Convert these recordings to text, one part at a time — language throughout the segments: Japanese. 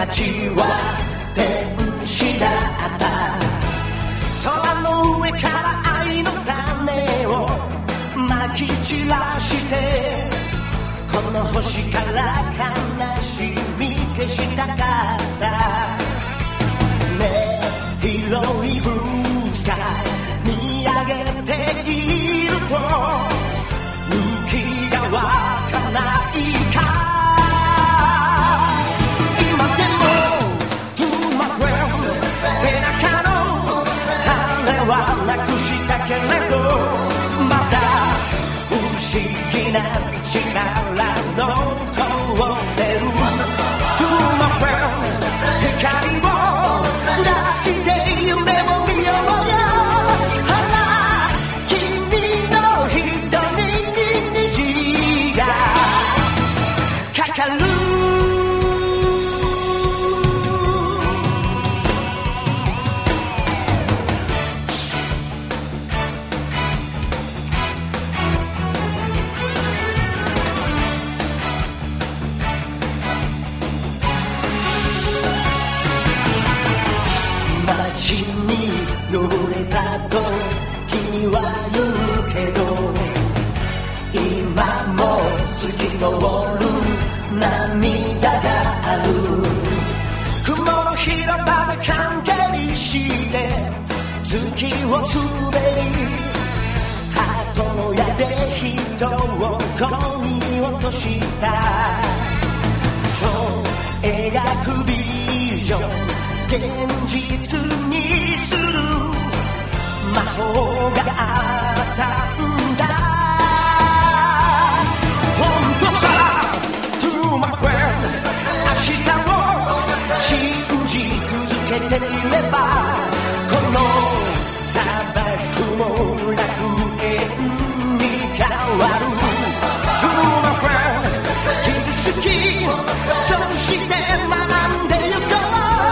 たちは天使だった。空の上から愛の種をまき散らして、この星から悲しみ消したかった。ねえ広いブルースカイ見上げていると雪が湧かないか。なくしたけれどまだ不思議な力残ってる。 To my friend 光を抱いて夢を見ようよ。ほら君の瞳に虹がかかる。街に汚れたと君は言うけど、今も透き通る涙がある。雲の広場で関係して月を滑り、ハートの矢で人を恋に落とした。そう描くビジョン現実にする魔法があったんだ。本当さ To my friend 明日を信じ続けていればこの砂漠も楽園に変わる。 To my friend 傷つきそして学んでゆこう。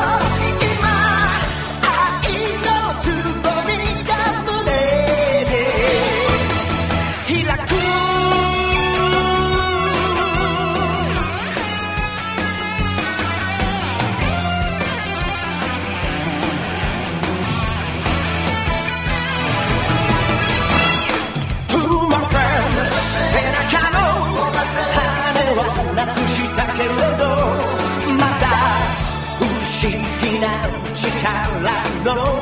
なくしたけれどまだ不思議な力の